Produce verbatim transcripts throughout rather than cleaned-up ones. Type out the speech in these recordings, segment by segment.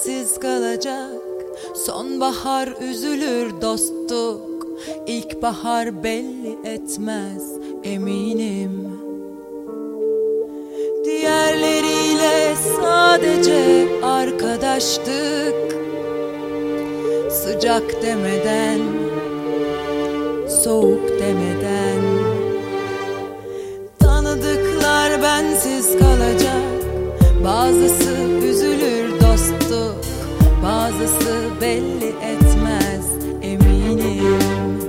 bensiz kalacak. Sonbahar üzülür dostluk, İlkbahar belli etmez eminim. Diğerleriyle sadece arkadaştık, sıcak demeden, soğuk demeden. Tanıdıklar bensiz kalacak. Bazısı üzülür dostluk, bazısı belli etmez eminim.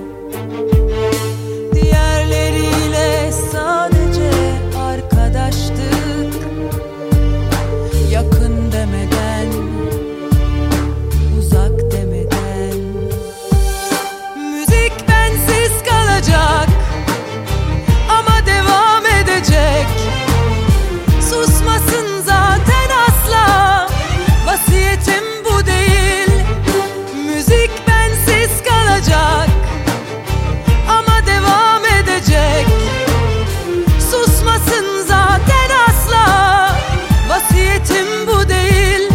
Diğerleriyle sadece arkadaştık, yakın demeden, uzak demeden. Müzik bensiz kalacak ama devam edecek. Susmasın zaten asla, vasiyetim bu değil. Müzik bensiz kalacak ama devam edecek. Susmasın zaten asla, vasiyetim bu değil.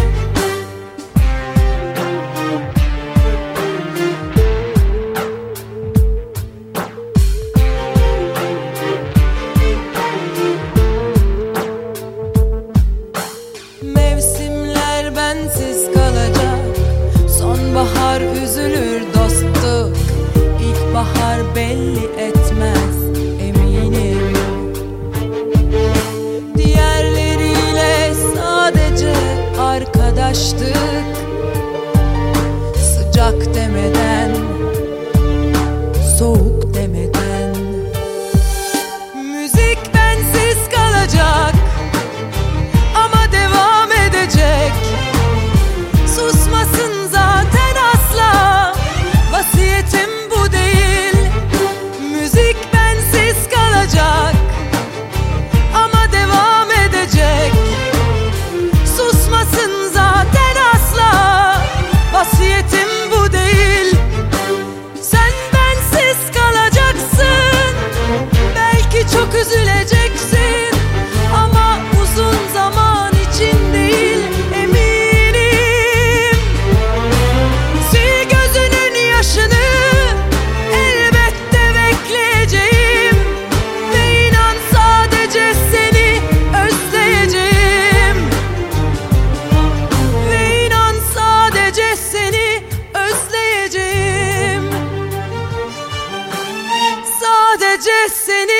Mevsimler bensiz kalacak. Sonbahar üzülür dostluk, İlkbahar belli etmez eminim. Diğerleriyle sadece arkadaştık, sıcak demeden, soğuk demeden. Müzik bensiz kalacak ama devam edecek. Susmasın zaten asla, vasiyetim bu değil. Müzik bensiz kalacak ama devam edecek. Susmasın zaten asla, vasiyetim bu değil. Sen bensiz kalacaksın, belki çok üzüleceksin ama uzun zaman için değil eminim. Sil gözünün yaşını, elbette bekleyeceğim. Ve inan sadece seni özleyeceğim. Ve inan sadece seni özleyeceğim. Sadece seni